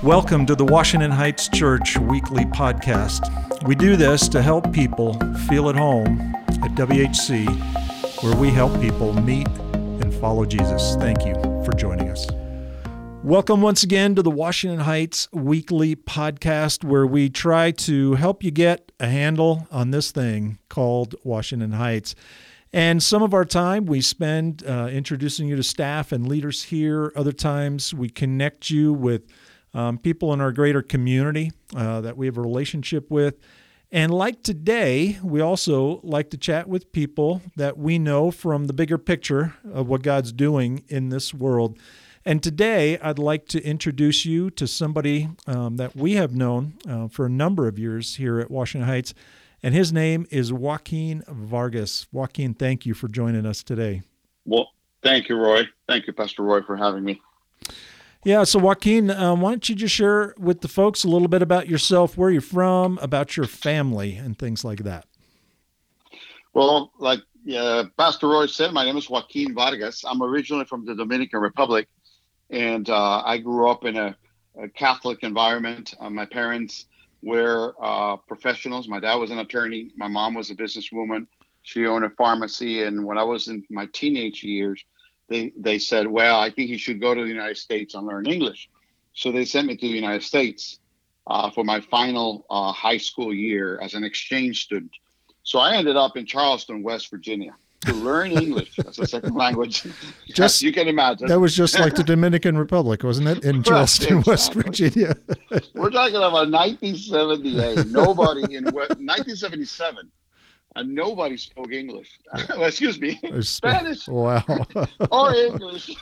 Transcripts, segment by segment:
Welcome to the Washington Heights Church Weekly Podcast. We do this to help people feel at home at WHC, where we help people meet and follow Jesus. Thank you for joining us. Welcome once again to the Washington Heights Weekly Podcast, where we try to help you get a handle on this thing called Washington Heights. And some of our time we spend introducing you to staff and leaders here. Other times we connect you with people in our greater community that we have a relationship with. And like today, we also like to chat with people that we know from the bigger picture of what God's doing in this world. And today, I'd like to introduce you to somebody that we have known for a number of years here at Washington Heights, and his name is Joaquin Vargas. Joaquin, thank you for joining us today. Well, thank you, Roy. Thank you, Pastor Roy, for having me. Yeah, so Joaquin, why don't you just share with the folks a little bit about yourself, where you're from, about your family, and things like that. Well, like Pastor Roy said, my name is Joaquin Vargas. I'm originally from the Dominican Republic, and I grew up in a Catholic environment. My parents were professionals. My dad was an attorney. My mom was a businesswoman. She owned a pharmacy, and when I was in my teenage years, they said, well, I think you should go to the United States and learn English. So they sent me to the United States for my final high school year as an exchange student. So I ended up in Charleston, West Virginia, to learn English as a second language. Just you can imagine. That was just like the Dominican Republic, wasn't it? In Charleston, Exactly. West Virginia. We're talking about 1978. Nobody in 1977. And nobody spoke English. Well, excuse me, Spanish. Wow. or English.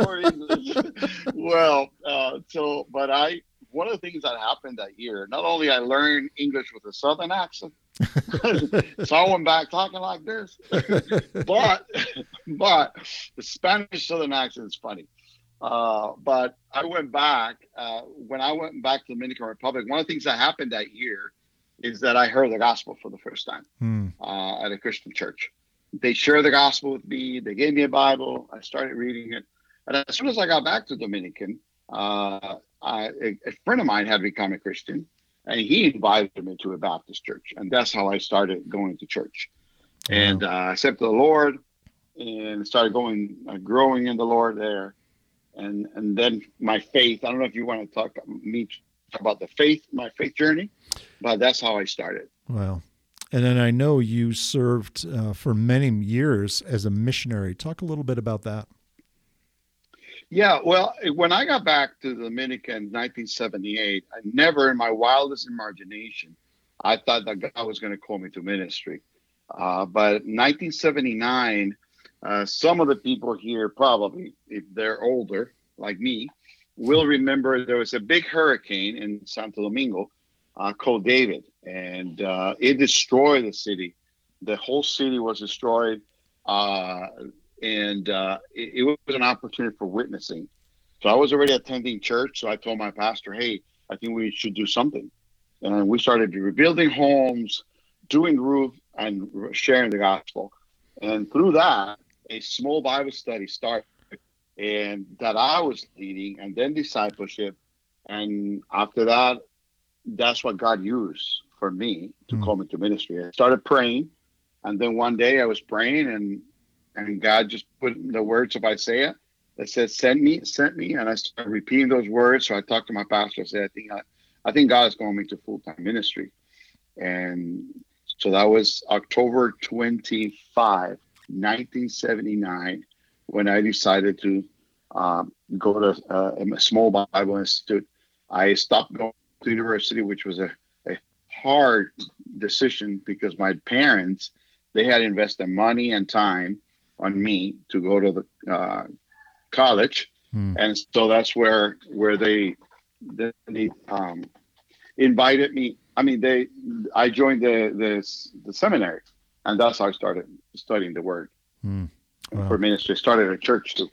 Well, but one of the things that happened that year, not only I learned English with a Southern accent, so I went back talking like this, but the Spanish Southern accent is funny. But I went back, when I went back to the Dominican Republic, one of the things that happened that year is that I heard the gospel for the first time at a Christian church. They shared the gospel with me. They gave me a Bible. I started reading it. And as soon as I got back to Dominican, a friend of mine had become a Christian, and he invited me to a Baptist church. And that's how I started going to church. And I accepted the Lord and started growing in the Lord there. And then my faith, I don't know if you want to talk about my faith journey, but that's how I started. Wow. And then I know you served for many years as a missionary. Talk a little bit about that. Yeah, well, when I got back to the Dominican in 1978, I never in my wildest imagination, I thought that God was going to call me to ministry. But in 1979, some of the people here probably, if they're older like me, will remember there was a big hurricane in Santo Domingo called David, and it destroyed the city. The whole city was destroyed, and it was an opportunity for witnessing. So I was already attending church, so I told my pastor, hey, I think we should do something. And we started rebuilding homes, doing roof, and sharing the gospel. And through that, a small Bible study started, and that I was leading, and then discipleship. And after that, that's what God used for me to call me to ministry. I started praying, and then one day I was praying, and God just put the words of Isaiah that said, sent me, and I started repeating those words. So I talked to my pastor. I said, I think God is calling me to full-time ministry. And so that was October 25, 1979, when I decided to go to a small Bible Institute. I stopped going to university, which was a hard decision because my parents, they had invested money and time on me to go to the college. And so that's where they invited me. I mean, I joined the seminary, and that's how I started studying the Word for ministry. I started a church too.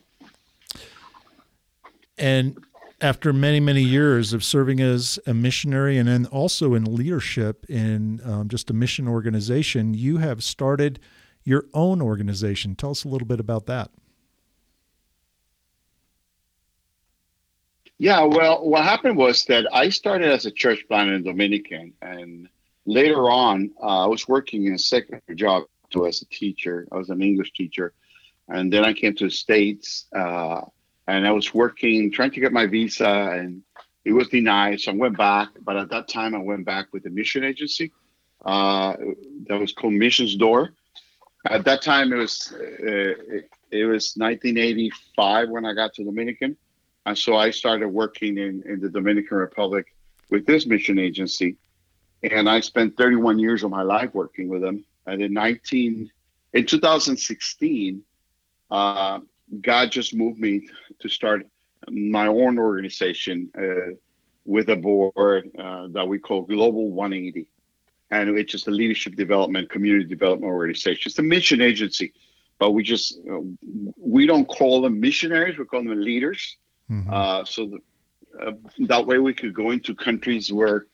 And after many, many years of serving as a missionary and then also in leadership in just a mission organization, you have started your own organization. Tell us a little bit about that. Yeah, well, what happened was that I started as a church planter in Dominican, and later on, I was working in a secular job too as a teacher. I was an English teacher, and then I came to the States, and I was working, trying to get my visa, and it was denied. So I went back, but at that time, I went back with a mission agency that was called Missions Door. At that time, it was 1985 when I got to Dominican. And so I started working in the Dominican Republic with this mission agency. And I spent 31 years of my life working with them. And in 2016, God just moved me to start my own organization with a board that we call Global 180. And it's just a leadership development, community development organization. It's a mission agency, but we don't call them missionaries, we call them leaders. So that way we could go into countries where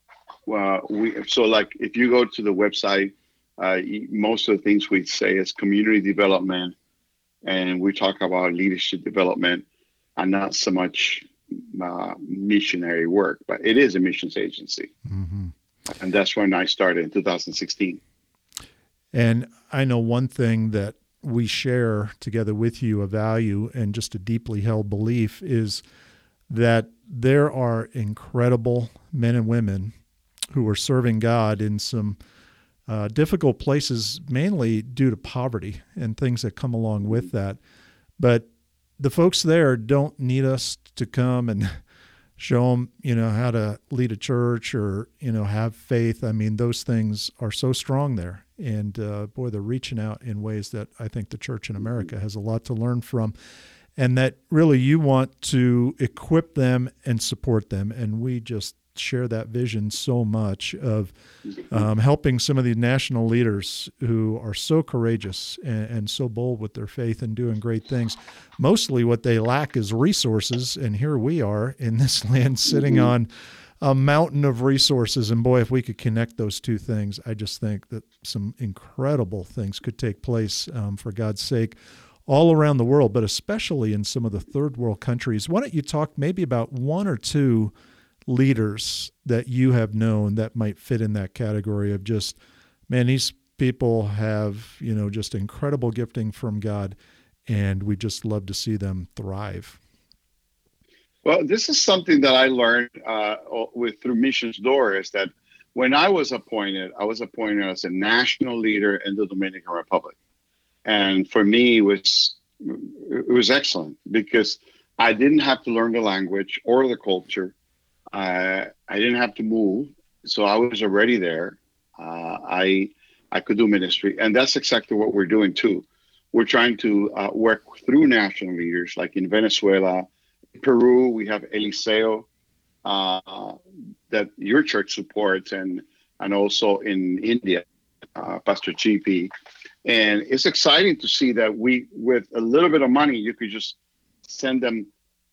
like if you go to the website, most of the things we say is community development, and we talk about leadership development and not so much missionary work, but it is a missions agency. And that's when I started in 2016. And I know one thing that we share together with you, a value and just a deeply held belief, is that there are incredible men and women who are serving God in some difficult places, mainly due to poverty and things that come along with that. But the folks there don't need us to come and show them, how to lead a church or, have faith. I mean, those things are so strong there. And boy, they're reaching out in ways that I think the church in America has a lot to learn from, and that really you want to equip them and support them. And we just share that vision so much of helping some of the national leaders who are so courageous and so bold with their faith and doing great things. Mostly what they lack is resources, and here we are in this land sitting on a mountain of resources. And boy, if we could connect those two things, I just think that some incredible things could take place for God's sake all around the world, but especially in some of the third world countries. Why don't you talk maybe about one or two leaders that you have known that might fit in that category of just, man, these people have, just incredible gifting from God, and we just love to see them thrive. Well, this is something that I learned through Missions Door, is that when I was appointed as a national leader in the Dominican Republic. And for me, it was excellent because I didn't have to learn the language or the culture. I didn't have to move, so I was already there. I could do ministry, and that's exactly what we're doing too. We're trying to work through national leaders, like in Venezuela, Peru. We have Eliseo that your church supports, and also in India, Pastor GP. And it's exciting to see that with a little bit of money, you could just send them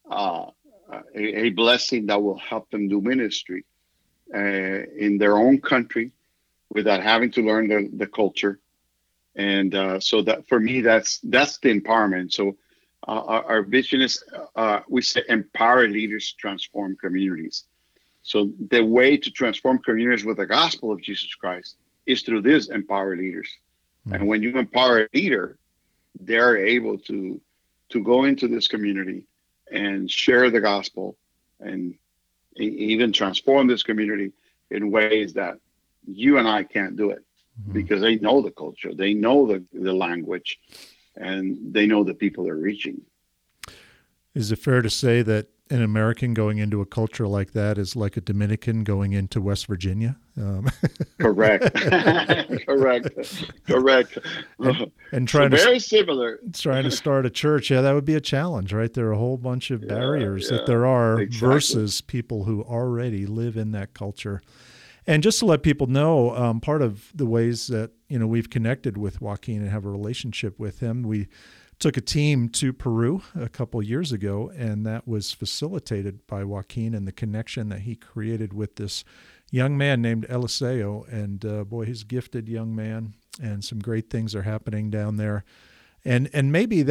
a blessing that will help them do ministry in their own country without having to learn the culture. And so that for me, that's the empowerment. So our vision is, we say, empower leaders, transform communities. So the way to transform communities with the gospel of Jesus Christ is through this empower leaders. Mm-hmm. And when you empower a leader, they're able to go into this community and share the gospel and even transform this community in ways that you and I can't do it, mm-hmm. because they know the culture, they know the language, and they know the people they're reaching. Is it fair to say that an American going into a culture like that is like a Dominican going into West Virginia? Correct. Correct. And trying very similar. Trying to start a church, that would be a challenge, right? There are a whole bunch of barriers that there are versus people who already live in that culture. And just to let people know, part of the ways that we've connected with Joaquin and have a relationship with him, we took a team to Peru a couple years ago, and that was facilitated by Joaquin and the connection that he created with this young man named Eliseo. And boy, he's a gifted young man, and some great things are happening down there. And maybe that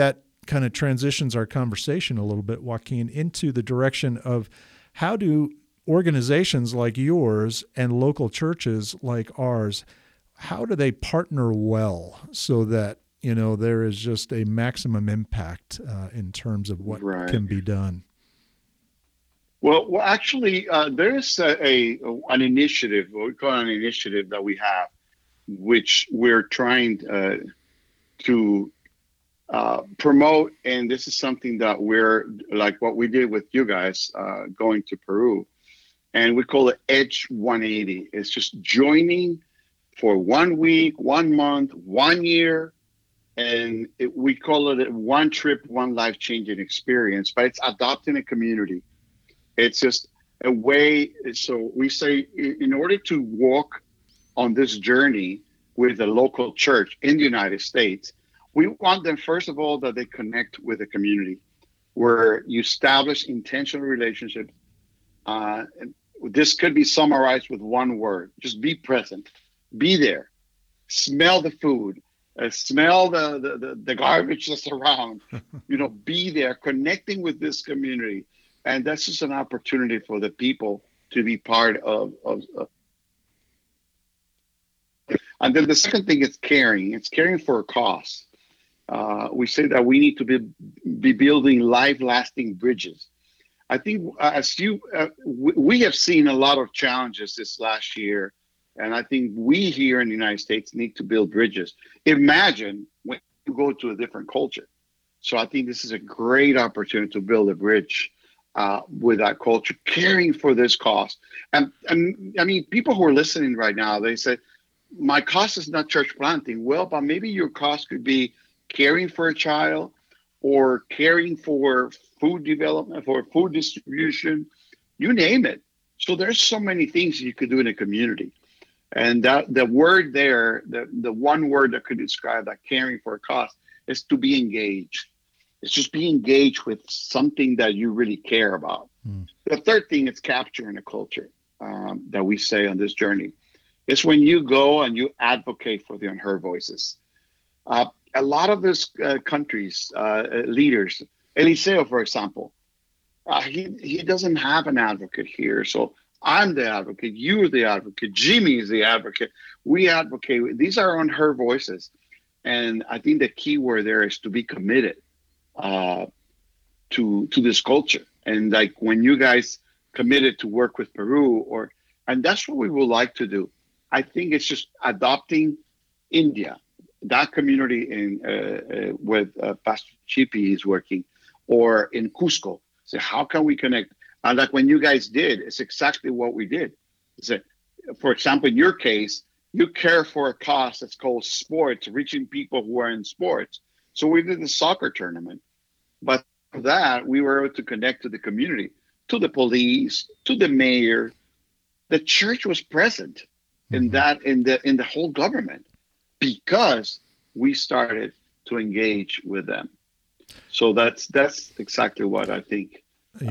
kind of transitions our conversation a little bit, Joaquin, into the direction of how do organizations like yours and local churches like ours, how do they partner well so that, there is just a maximum impact in terms of what can be done? Well, actually, there is an initiative, what we call an initiative that we have, which we're trying to promote. And this is something that we're, like what we did with you guys going to Peru. And we call it Edge 180. It's just joining for 1 week, 1 month, 1 year. And we call it a one trip, one life-changing experience, but it's adopting a community. It's just a way. So we say, in order to walk on this journey with a local church in the United States, we want them, first of all, that they connect with the community, where you establish intentional relationships. This could be summarized with one word: just be present, be there, smell the food, smell the garbage that's around, be there, connecting with this community. And that's just an opportunity for the people to be part of. And then the second thing is caring. It's caring for a cause. We say that we need to be building life-lasting bridges. I think we have seen a lot of challenges this last year, and I think we here in the United States need to build bridges. Imagine when you go to a different culture. So I think this is a great opportunity to build a bridge with that culture, caring for this cause. And I mean, people who are listening right now, they say, my cause is not church planting. Well, but maybe your cause could be caring for a child, or caring for food development, for food distribution, you name it. So there's so many things you could do in a community. And that the word there, the one word that could describe that caring for a cause, is to be engaged. It's just be engaged with something that you really care about. The third thing is capturing a culture that we say on this journey. It's when you go and you advocate for the unheard voices. A lot of these countries, leaders, Eliseo, for example, he doesn't have an advocate here. So I'm the advocate, you're the advocate, Jimmy is the advocate. We advocate. These are unheard voices. And I think the key word there is to be committed to this culture. And like when you guys committed to work with Peru, and that's what we would like to do. I think it's just adopting India, that community in with Pastor Chippy is working, or in Cusco. So how can we connect? And like when you guys did, it's exactly what we did. So, for example, in your case, you care for a cause that's called sports, reaching people who are in sports. So we did the soccer tournament. But for that, we were able to connect to the community, to the police, to the mayor. The church was present in that, in the whole government, because we started to engage with them. So that's exactly what I think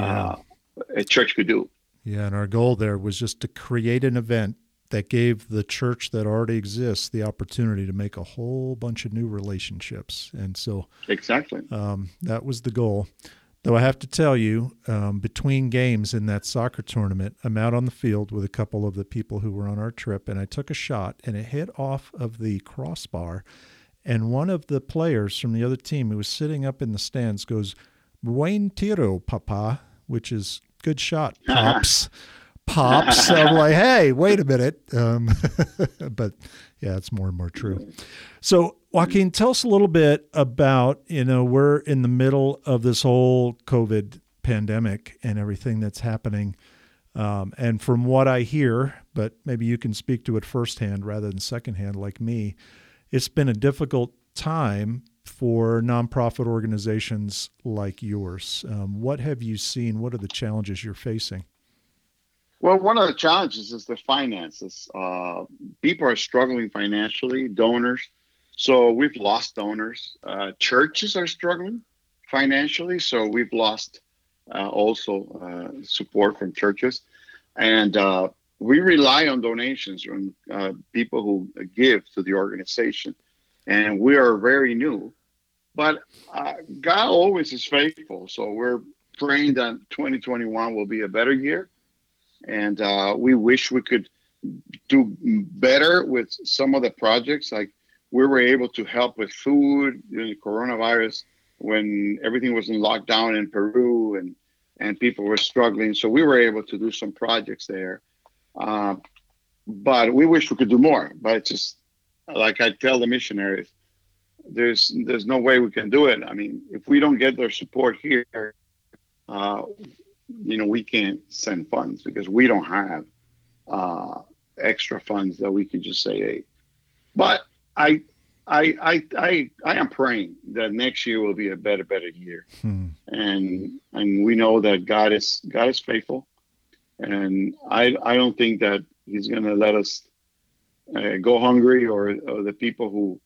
a church could do. Yeah, and our goal there was just to create an event that gave the church that already exists the opportunity to make a whole bunch of new relationships. And so exactly, that was the goal. Though I have to tell you, between games in that soccer tournament, I'm out on the field with a couple of the people who were on our trip, and I took a shot, and it hit off of the crossbar. And one of the players from the other team who was sitting up in the stands goes, "Buen tiro, papa," which is good shot, pops. Pops. I'm like, hey, wait a minute. But yeah, it's more and more true. So Joaquin, tell us a little bit about, we're in the middle of this whole COVID pandemic and everything that's happening. And from what I hear, but maybe you can speak to it firsthand rather than secondhand like me, it's been a difficult time for nonprofit organizations like yours. What have you seen? What are the challenges you're facing? Well, one of the challenges is the finances. People are struggling financially, donors. So we've lost donors. Churches are struggling financially. So we've lost also support from churches. And we rely on donations from people who give to the organization. And we are very new. But God always is faithful. So we're praying that 2021 will be a better year. And we wish we could do better with some of the projects. Like we were able to help with food during the coronavirus when everything was in lockdown in Peru and people were struggling. So we were able to do some projects there. But we wish we could do more. But it's just like I tell the missionaries, there's no way we can do it. I mean, if we don't get their support here, we can't send funds because we don't have extra funds that we can just say, hey. But I am praying that next year will be a better year, and we know that God is faithful, and I don't think that He's going to let us go hungry or the people who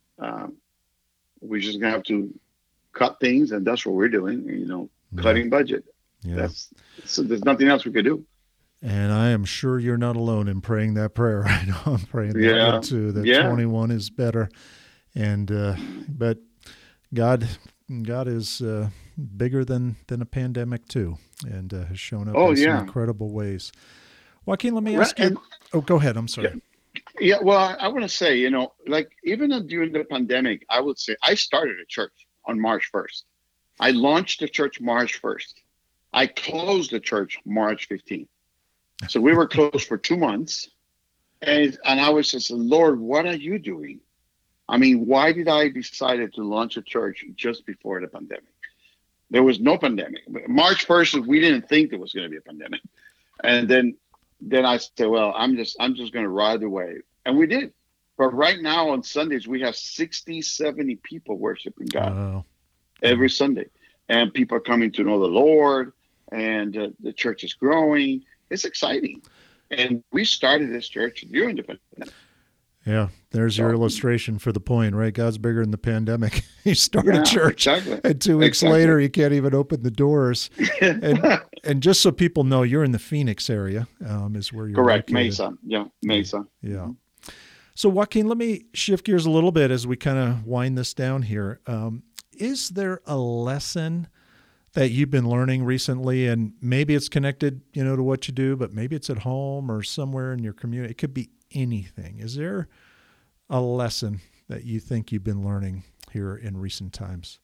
we're just going to have to cut things, and that's what we're doing. Cutting budget. Yeah. So there's nothing else we could do. And I am sure you're not alone in praying that prayer. I know I'm praying that one too. That 21 is better, and but God is bigger than a pandemic too, and has shown up in some incredible ways. Joaquin, let me ask you. Go ahead. I'm sorry. Yeah. Well, I want to say, like even during the pandemic, I would say I started a church on March 1st. I launched the church March 1st. I closed the church March 15th. So we were closed for 2 months. And I was just, Lord, what are you doing? I mean, why did I decide to launch a church just before the pandemic? There was no pandemic. March 1st, we didn't think there was going to be a pandemic. And then I said, well, I'm just going to ride the wave. And we did. But right now on Sundays, we have 60, 70 people worshiping God every Sunday. And people are coming to know the Lord. And the church is growing. It's exciting. And we started this church during the pandemic. Yeah, there's your illustration for the point, right? God's bigger than the pandemic. He started a church, and 2 weeks later, he can't even open the doors. And just so people know, you're in the Phoenix area, is where you're correct, located. Mesa. Yeah, Mesa. Yeah. So, Joaquin, let me shift gears a little bit as we kind of wind this down here. Is there a lesson that you've been learning recently, and maybe it's connected, to what you do, but maybe it's at home or somewhere in your community? It could be anything. Is there a lesson that you think you've been learning here in recent times?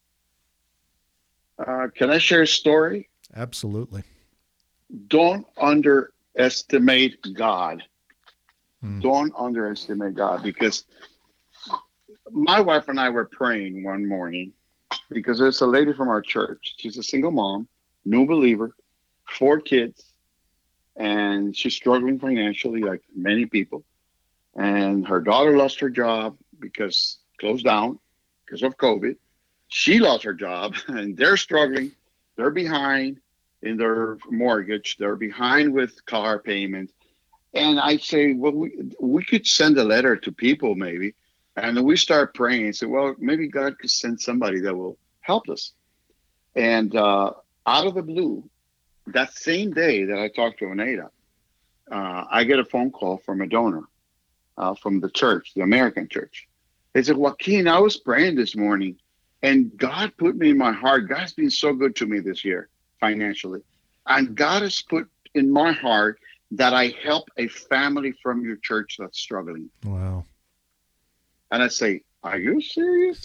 Can I share a story? Absolutely. Don't underestimate God. Don't underestimate God, because my wife and I were praying one morning because there's a lady from our church. She's a single mom, new believer, 4 kids, and she's struggling financially like many people. And her daughter lost her job closed down because of COVID. She lost her job and they're struggling. They're behind in their mortgage. They're behind with car payments. And I say, well, we could send a letter to people maybe. And then we start praying and say, well, maybe God could send somebody that will help us. And out of the blue, that same day that I talked to Oneida, I get a phone call from a donor from the church, the American church. They said, Joaquin, I was praying this morning and God put me in my heart. God's been so good to me this year financially. And God has put in my heart that I help a family from your church that's struggling. Wow. And I say, are you serious?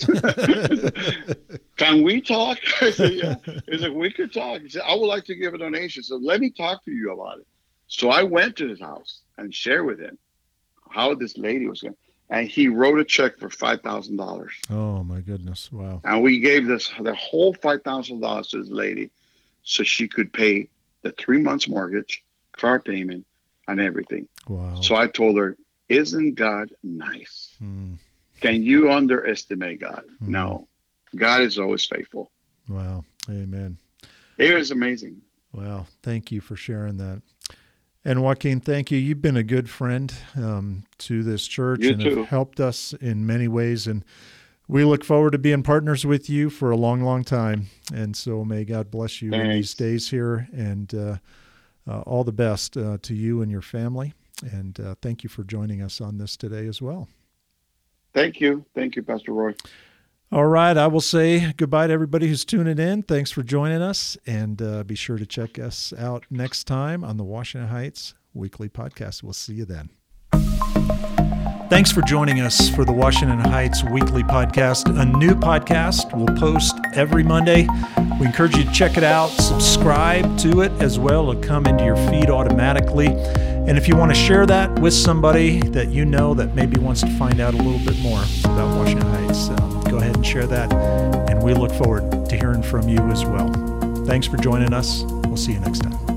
Can we talk? I said, yeah. He said, we could talk. He said, I would like to give a donation. So let me talk to you about it. So I went to his house and shared with him how this lady was going. And he wrote a check for $5,000. Oh, my goodness. Wow. And we gave the whole $5,000 to this lady so she could pay the 3 months mortgage, car payment, and everything. Wow. So I told her, isn't God nice? Can you underestimate God? No. God is always faithful. Wow. Amen. It was amazing. Wow. Thank you for sharing that. And Joaquin, thank you. You've been a good friend to this church and have helped us in many ways. And we look forward to being partners with you for a long, long time. And so may God bless you in these days here, and all the best to you and your family. And thank you for joining us on this today as well. Thank you. Thank you, Pastor Roy. All right. I will say goodbye to everybody who's tuning in. Thanks for joining us. And be sure to check us out next time on the Washington Heights Weekly Podcast. We'll see you then. Thanks for joining us for the Washington Heights Weekly Podcast, a new podcast we'll post every Monday. We encourage you to check it out, subscribe to it as well. It'll come into your feed automatically. And if you want to share that with somebody that you know that maybe wants to find out a little bit more about Washington Heights, go ahead and share that. And we look forward to hearing from you as well. Thanks for joining us. We'll see you next time.